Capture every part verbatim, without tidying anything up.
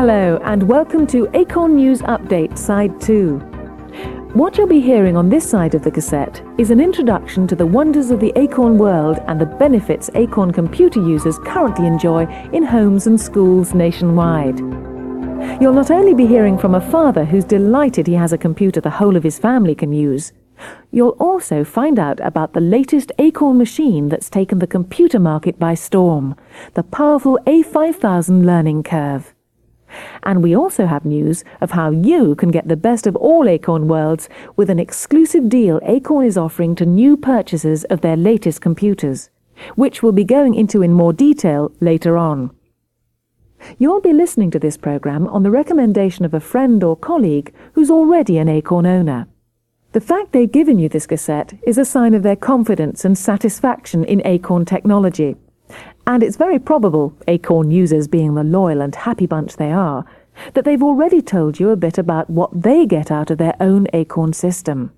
Hello and welcome to Acorn News Update Side two. What you'll be hearing on this side of the cassette is an introduction to the wonders of the Acorn world and the benefits Acorn computer users currently enjoy in homes and schools nationwide. You'll not only be hearing from a father who's delighted he has a computer the whole of his family can use, you'll also find out about the latest Acorn machine that's taken the computer market by storm, the powerful A five thousand Learning Curve. And we also have news of how you can get the best of all Acorn worlds with an exclusive deal Acorn is offering to new purchasers of their latest computers, which we'll be going into in more detail later on. You'll be listening to this program on the recommendation of a friend or colleague who's already an Acorn owner. The fact they've given you this cassette is a sign of their confidence and satisfaction in Acorn technology. And it's very probable, Acorn users being the loyal and happy bunch they are, that they've already told you a bit about what they get out of their own Acorn system.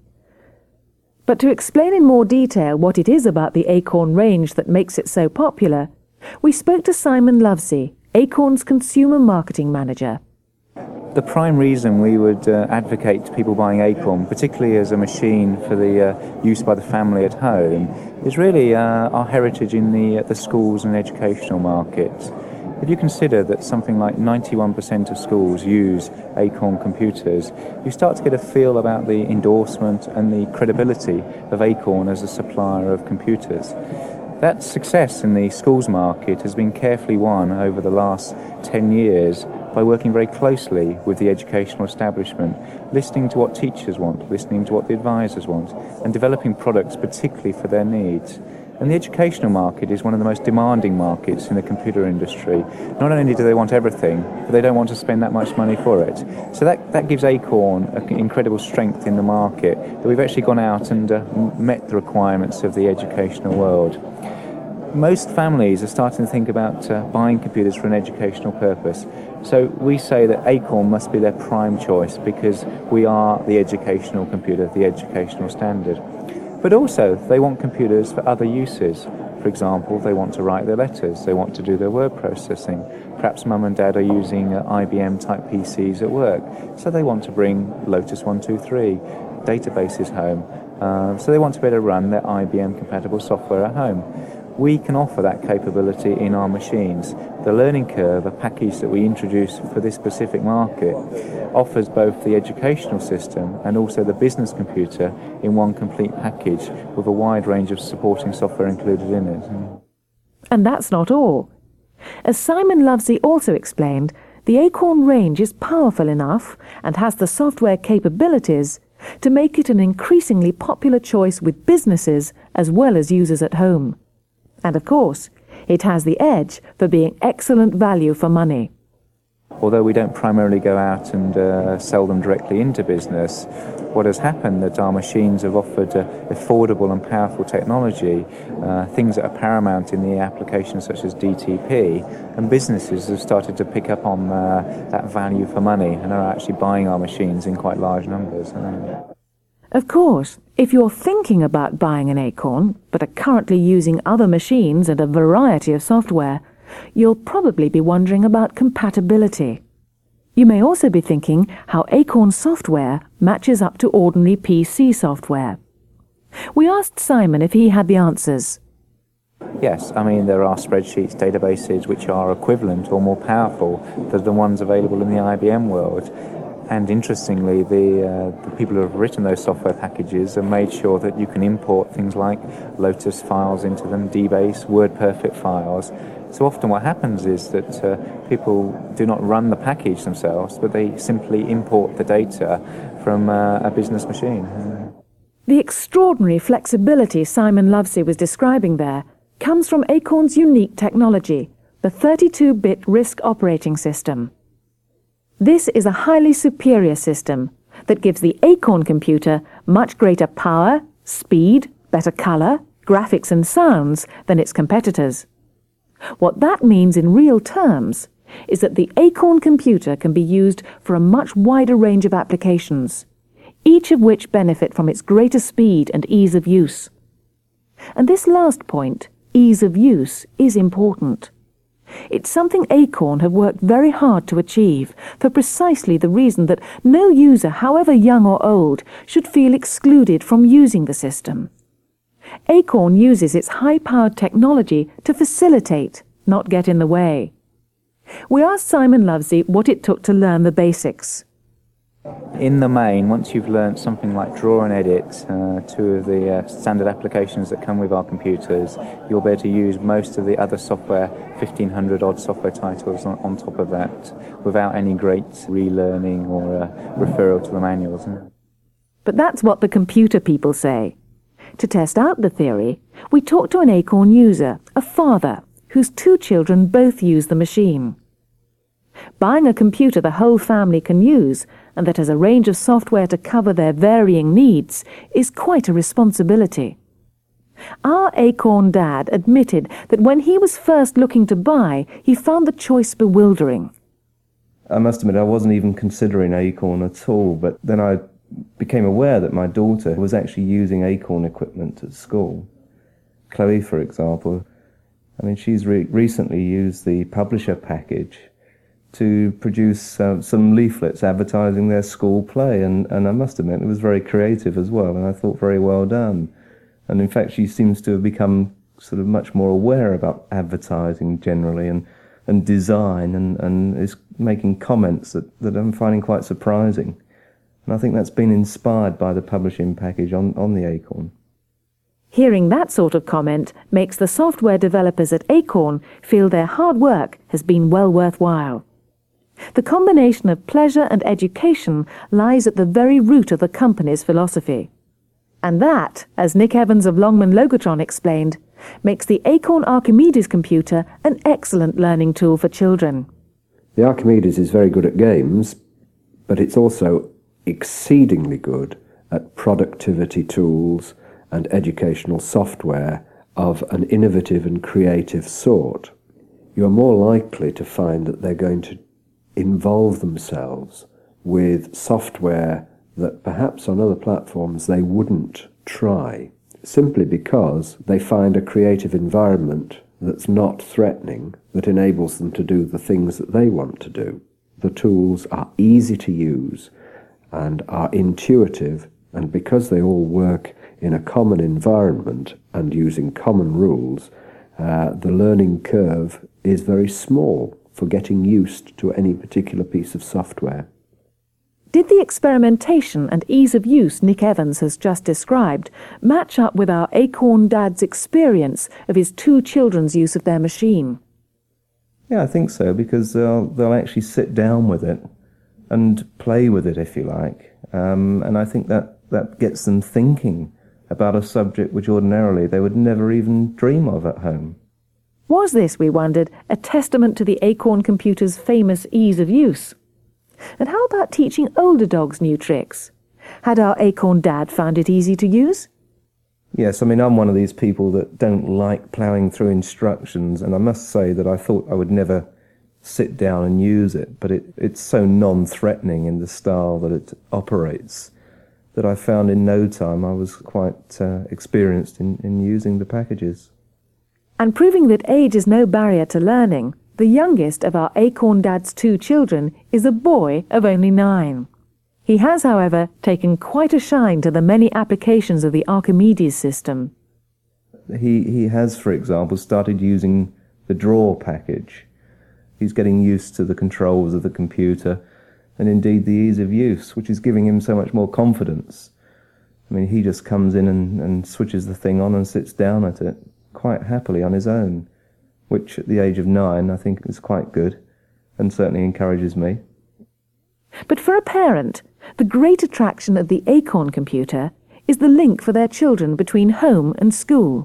But to explain in more detail what it is about the Acorn range that makes it so popular, we spoke to Simon Lovesey, Acorn's Consumer Marketing Manager. The prime reason we would uh, advocate people buying Acorn, particularly as a machine for the uh, use by the family at home, is really uh, our heritage in the, uh, the schools and educational market. If you consider that something like ninety-one percent of schools use Acorn computers, you start to get a feel about the endorsement and the credibility of Acorn as a supplier of computers. That success in the schools market has been carefully won over the last ten years by working very closely with the educational establishment, listening to what teachers want, listening to what the advisors want, and developing products particularly for their needs. And the educational market is one of the most demanding markets in the computer industry. Not only do they want everything, but they don't want to spend that much money for it. So that, that gives Acorn an incredible strength in the market, that we've actually gone out and uh, met the requirements of the educational world. Most families are starting to think about uh, buying computers for an educational purpose. So we say that Acorn must be their prime choice because we are the educational computer, the educational standard. But also, they want computers for other uses. For example, they want to write their letters, they want to do their word processing. Perhaps mum and dad are using uh, I B M type P Cs at work, so they want to bring Lotus one two three databases home. Uh, so they want to be able to run their I B M compatible software at home. We can offer that capability in our machines. The Learning Curve, a package that we introduced for this specific market, offers both the educational system and also the business computer in one complete package with a wide range of supporting software included in it. And that's not all. As Simon Lovesey also explained, the Acorn range is powerful enough and has the software capabilities to make it an increasingly popular choice with businesses as well as users at home. And of course, it has the edge for being excellent value for money. Although we don't primarily go out and uh, sell them directly into business, what has happened that our machines have offered uh, affordable and powerful technology, uh, things that are paramount in the applications such as D T P, and businesses have started to pick up on uh, that value for money and are actually buying our machines in quite large numbers. Of course, if you're thinking about buying an Acorn, but are currently using other machines and a variety of software, you'll probably be wondering about compatibility. You may also be thinking how Acorn software matches up to ordinary P C software. We asked Simon if he had the answers. Yes, I mean there are spreadsheets, databases which are equivalent or more powerful than the ones available in the I B M world. And interestingly, the, uh, the people who have written those software packages have made sure that you can import things like Lotus files into them, D-Base, WordPerfect files. So often what happens is that uh, people do not run the package themselves, but they simply import the data from uh, a business machine. The extraordinary flexibility Simon Lovesey was describing there comes from Acorn's unique technology, the thirty-two bit RISC operating system. This is a highly superior system that gives the Acorn computer much greater power, speed, better color, graphics and sounds than its competitors. What that means in real terms is that the Acorn computer can be used for a much wider range of applications, each of which benefit from its greater speed and ease of use. And this last point, ease of use, is important. It's something Acorn have worked very hard to achieve, for precisely the reason that no user, however young or old, should feel excluded from using the system. Acorn uses its high-powered technology to facilitate, not get in the way. We asked Simon Lovesey what it took to learn the basics. In the main, once you've learnt something like Draw and Edit, uh, two of the uh, standard applications that come with our computers, you'll be able to use most of the other software, fifteen hundred odd software titles on, on top of that, without any great relearning or uh, referral to the manuals. But that's what the computer people say. To test out the theory, we talked to an Acorn user, a father, whose two children both use the machine. Buying a computer the whole family can use, and that has a range of software to cover their varying needs, is quite a responsibility. Our Acorn dad admitted that when he was first looking to buy, he found the choice bewildering. I must admit I wasn't even considering Acorn at all, but then I became aware that my daughter was actually using Acorn equipment at school. Chloe, for example, I mean, she's re- recently used the publisher package to produce uh, some leaflets advertising their school play, and, and I must admit it was very creative as well, and I thought very well done. And in fact she seems to have become sort of much more aware about advertising generally and, and design, and, and is making comments that, that I'm finding quite surprising. And I think that's been inspired by the publishing package on, on the Acorn. Hearing that sort of comment makes the software developers at Acorn feel their hard work has been well worthwhile. The combination of pleasure and education lies at the very root of the company's philosophy. And that, as Nick Evans of Longman Logotron explained, makes the Acorn Archimedes computer an excellent learning tool for children. The Archimedes is very good at games, but it's also exceedingly good at productivity tools and educational software of an innovative and creative sort. You are more likely to find that they're going to involve themselves with software that perhaps on other platforms they wouldn't try, simply because they find a creative environment that's not threatening, that enables them to do the things that they want to do. The tools are easy to use and are intuitive, and because they all work in a common environment and using common rules, uh, the learning curve is very small for getting used to any particular piece of software. Did the experimentation and ease of use Nick Evans has just described match up with our Acorn dad's experience of his two children's use of their machine? Yeah, I think so, because they'll, they'll actually sit down with it and play with it, if you like. Um, and I think that, that gets them thinking about a subject which ordinarily they would never even dream of at home. Was this, we wondered, a testament to the Acorn computer's famous ease of use? And how about teaching older dogs new tricks? Had our Acorn dad found it easy to use? Yes, I mean, I'm one of these people that don't like ploughing through instructions, and I must say that I thought I would never sit down and use it, but it, it's so non-threatening in the style that it operates that I found in no time I was quite uh, experienced in, in using the packages. And proving that age is no barrier to learning, the youngest of our Acorn dad's two children is a boy of only nine. He has, however, taken quite a shine to the many applications of the Archimedes system. He, he has, for example, started using the Draw package. He's getting used to the controls of the computer and indeed the ease of use, which is giving him so much more confidence. I mean, he just comes in and, and switches the thing on and sits down at it quite happily on his own, which at the age of nine I think is quite good and certainly encourages me. But for a parent, the great attraction of the Acorn computer is the link for their children between home and school.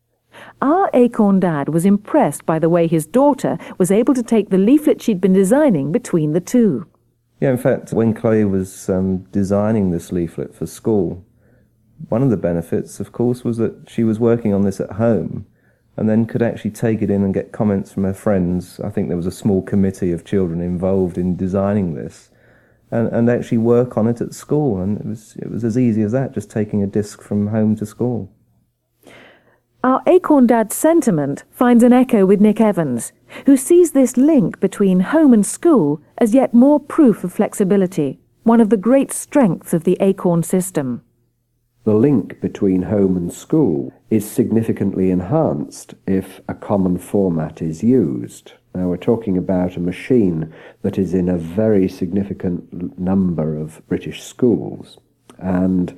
Our Acorn dad was impressed by the way his daughter was able to take the leaflet she'd been designing between the two. Yeah, in fact, when Chloe was um, designing this leaflet for school, one of the benefits, of course, was that she was working on this at home and then could actually take it in and get comments from her friends. I think there was a small committee of children involved in designing this, and, and actually work on it at school. And it was, it was as easy as that, just taking a disc from home to school. Our Acorn Dad's sentiment finds an echo with Nick Evans, who sees this link between home and school as yet more proof of flexibility, one of the great strengths of the Acorn system. The link between home and school is significantly enhanced if a common format is used. Now, we're talking about a machine that is in a very significant number of British schools. And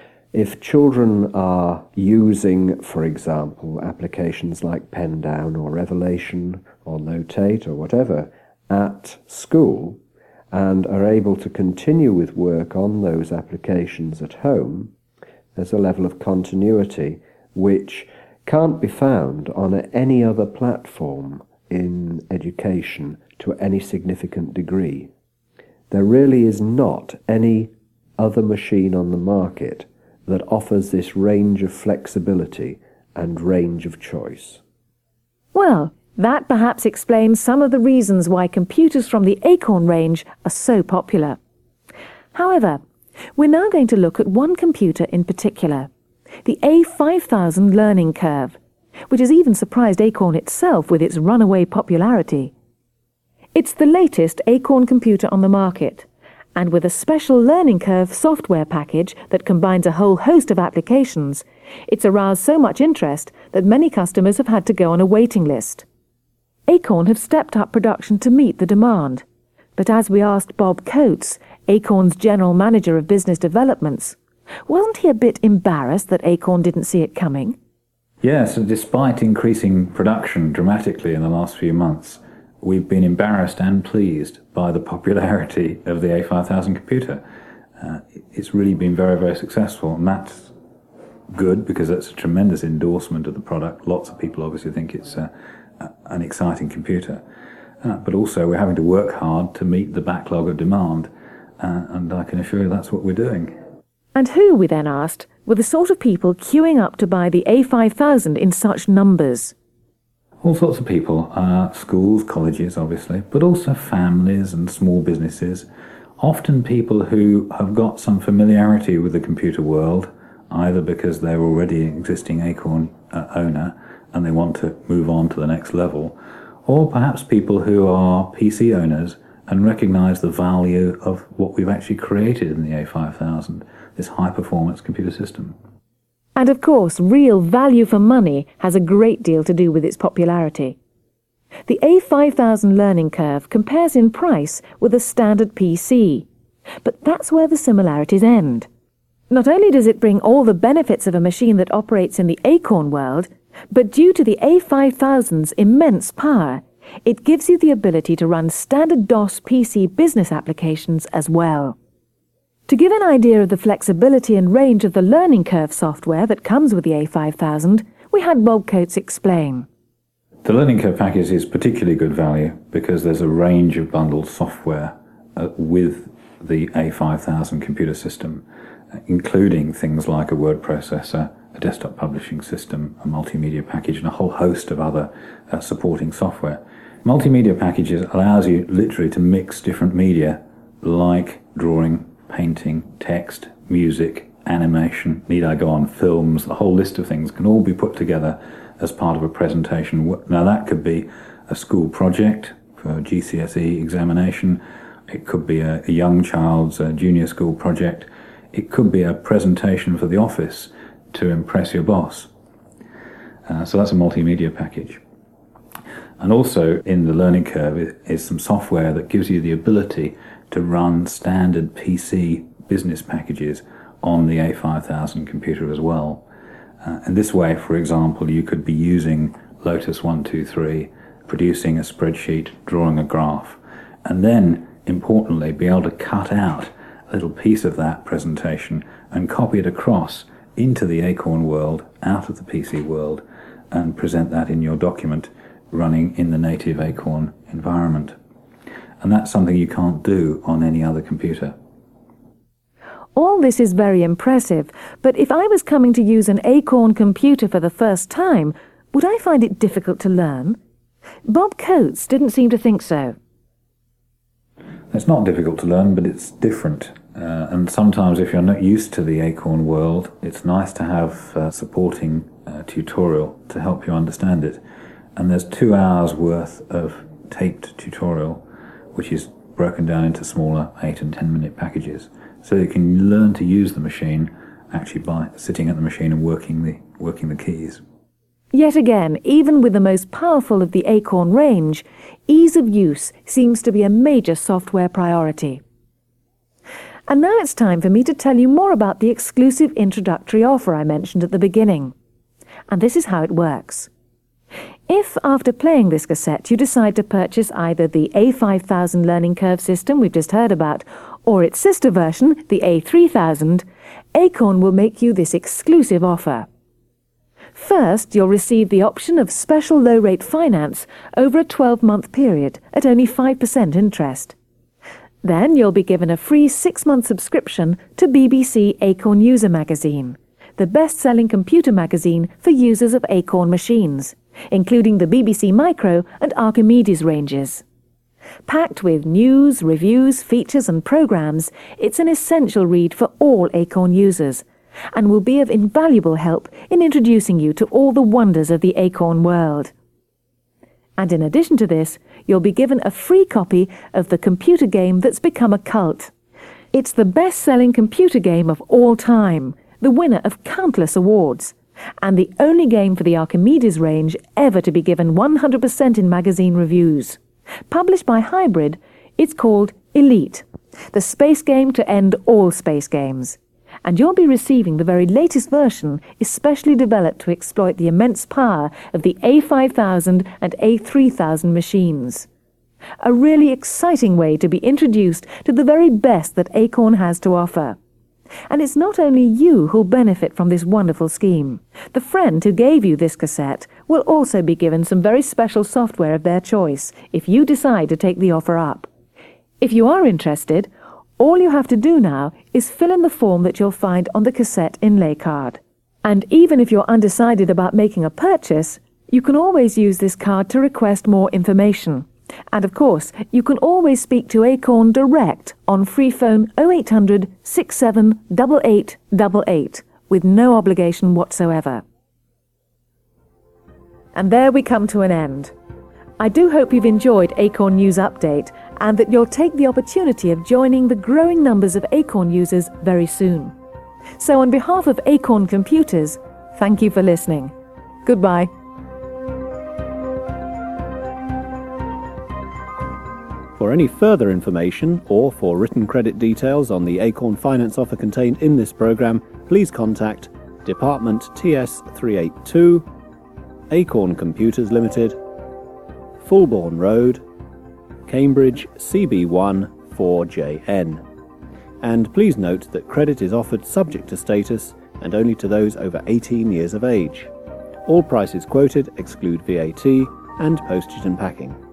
if children are using, for example, applications like PenDown or Revelation or Notate or whatever at school and are able to continue with work on those applications at home, there's a level of continuity which can't be found on any other platform in education to any significant degree. There really is not any other machine on the market that offers this range of flexibility and range of choice. Well, that perhaps explains some of the reasons why computers from the Acorn range are so popular. However, we're now going to look at one computer in particular, the A five thousand Learning Curve, which has even surprised Acorn itself with its runaway popularity. It's the latest Acorn computer on the market, and with a special Learning Curve software package that combines a whole host of applications, it's aroused so much interest that many customers have had to go on a waiting list. Acorn have stepped up production to meet the demand, but as we asked Bob Coates, Acorn's General Manager of Business Developments, wasn't he a bit embarrassed that Acorn didn't see it coming? Yes, and despite increasing production dramatically in the last few months, we've been embarrassed and pleased by the popularity of the A five thousand computer. Uh, it's really been very, very successful, and that's good because that's a tremendous endorsement of the product. Lots of people obviously think it's uh, an exciting computer. Uh, but also we're having to work hard to meet the backlog of demand, uh, and I can assure you that's what we're doing. And who, we then asked, were the sort of people queuing up to buy the A five thousand in such numbers? All sorts of people, uh, schools, colleges obviously, but also families and small businesses, often people who have got some familiarity with the computer world, either because they're already an existing Acorn uh, owner and they want to move on to the next level, or perhaps people who are P C owners and recognise the value of what we've actually created in the A five thousand, this high-performance computer system. And of course, real value for money has a great deal to do with its popularity. The A five thousand Learning Curve compares in price with a standard P C, but that's where the similarities end. Not only does it bring all the benefits of a machine that operates in the Acorn world, but due to the A five thousand's immense power, it gives you the ability to run standard DOS P C business applications as well. To give an idea of the flexibility and range of the Learning Curve software that comes with the A five thousand, we had Bob Coates explain. The Learning Curve package is particularly good value because there's a range of bundled software uh, with the A five thousand computer system, uh, including things like a word processor, a desktop publishing system, a multimedia package, and a whole host of other uh, supporting software. Multimedia packages allows you literally to mix different media like drawing, painting, text, music, animation, need I go on, films, a whole list of things can all be put together as part of a presentation. Now that could be a school project for a G C S E examination, it could be a, a young child's a junior school project, it could be a presentation for the office to impress your boss. Uh, so that's a multimedia package. And also in the Learning Curve is, is some software that gives you the ability to run standard P C business packages on the A five thousand computer as well. Uh, and this way, for example, you could be using Lotus one two three, producing a spreadsheet, drawing a graph, and then, importantly, be able to cut out a little piece of that presentation and copy it across into the Acorn world, out of the P C world, and present that in your document running in the native Acorn environment. And that's something you can't do on any other computer. All this is very impressive, but if I was coming to use an Acorn computer for the first time, would I find it difficult to learn? Bob Coates didn't seem to think so. It's not difficult to learn, but it's different. Uh, and sometimes if you're not used to the Acorn world, it's nice to have uh, supporting uh, tutorial to help you understand it. And there's two hours worth of taped tutorial, which is broken down into smaller eight and ten minute packages. So you can learn to use the machine actually by sitting at the machine and working the, working the keys. Yet again, even with the most powerful of the Acorn range, ease of use seems to be a major software priority. And now it's time for me to tell you more about the exclusive introductory offer I mentioned at the beginning. And this is how it works. If, after playing this cassette, you decide to purchase either the A five thousand learning curve system we've just heard about, or its sister version, the A three thousand, Acorn will make you this exclusive offer. First, you'll receive the option of special low-rate finance over a twelve-month period at only five percent interest. Then you'll be given a free six-month subscription to B B C Acorn User Magazine, the best-selling computer magazine for users of Acorn machines, including the B B C Micro and Archimedes ranges. Packed with news, reviews, features and programs, it's an essential read for all Acorn users, and will be of invaluable help in introducing you to all the wonders of the Acorn world. And in addition to this, you'll be given a free copy of the computer game that's become a cult. It's the best-selling computer game of all time, the winner of countless awards, and the only game for the Archimedes range ever to be given one hundred percent in magazine reviews. Published by Hybrid, it's called Elite, the space game to end all space games. And you'll be receiving the very latest version, especially developed to exploit the immense power of the A five thousand and A three thousand machines. A really exciting way to be introduced to the very best that Acorn has to offer. And it's not only you who'll benefit from this wonderful scheme. The friend who gave you this cassette will also be given some very special software of their choice if you decide to take the offer up. If you are interested, all you have to do now is fill in the form that you'll find on the cassette inlay card. And even if you're undecided about making a purchase, you can always use this card to request more information. And of course, you can always speak to Acorn direct on free phone oh eight hundred, six seven eight eight eight eight with no obligation whatsoever. And there we come to an end. I do hope you've enjoyed Acorn News Update and that you'll take the opportunity of joining the growing numbers of Acorn users very soon. So on behalf of Acorn Computers, thank you for listening. Goodbye. For any further information or for written credit details on the Acorn finance offer contained in this programme, please contact Department T S three eighty-two, Acorn Computers Limited, Fulbourn Road, Cambridge C B one four J N. And please note that credit is offered subject to status and only to those over eighteen years of age. All prices quoted exclude V A T and postage and packing.